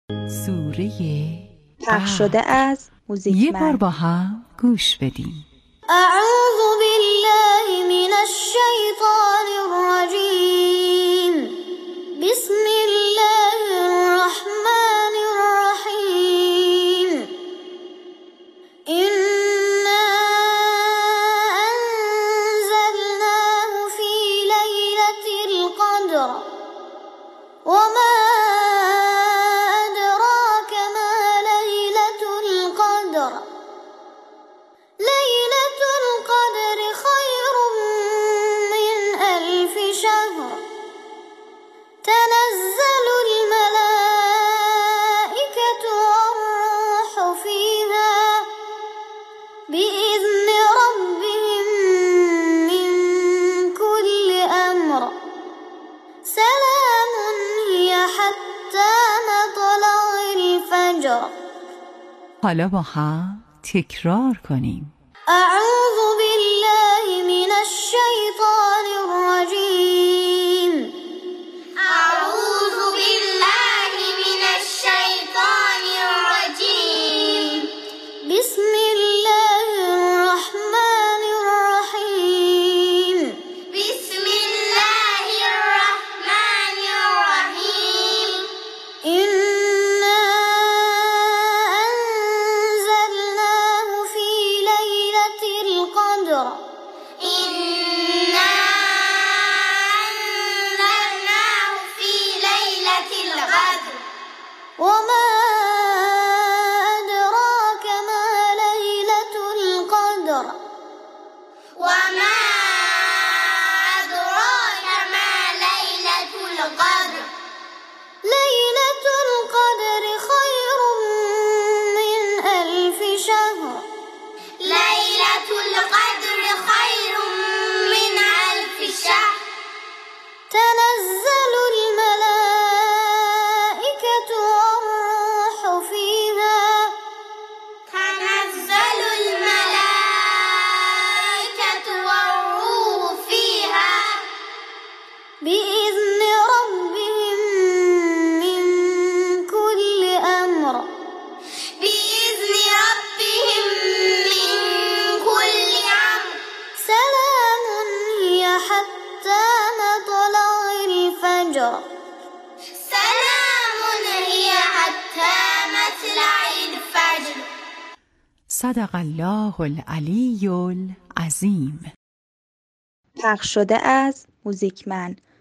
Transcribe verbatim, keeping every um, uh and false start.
سوره پخش شده از موزیکمن. یه بار با هم گوش بدیم. اعوذ بالله من الشیطان الرجیم. بسم الله الرحمن الرحیم. انا انزلناه فی لیلة القدر وما ادراک ما لیلة القدر. ليلة القدر خير من ألف شهر. تنزل الملائكة والروح فيها بإذن ربهم من كل أمر. سلام هي حتى مطلع الفجر. حالا با هم تکرار کنیم. اعوذ بالله من الشیطان الرجیم. اعوذ بالله من الشیطان الرجیم. بسم الله الرحمن الرحیم. بسم الله الرحمن الرحیم. انا انزلناه فی لیلة القدر. انا انزلناه فی لیلة القدر وما ادراک ما لیلة القدر. وما ادراک ما لیلة القدر. ليلة القدر خير من ألف شهر. ليلة القدر خير من ألف شهر. تنزل الملائكة والروح فيها. تنزل الملائكة والروح فيها بإذن ربهم من كل أمر. بإذن ربهم من كل أمر. سلام هي حتى مطلع الفجر. سلام هي حتى مطلع الفجر. صدق الله العلی العظیم. پخش شده از موزیکمن.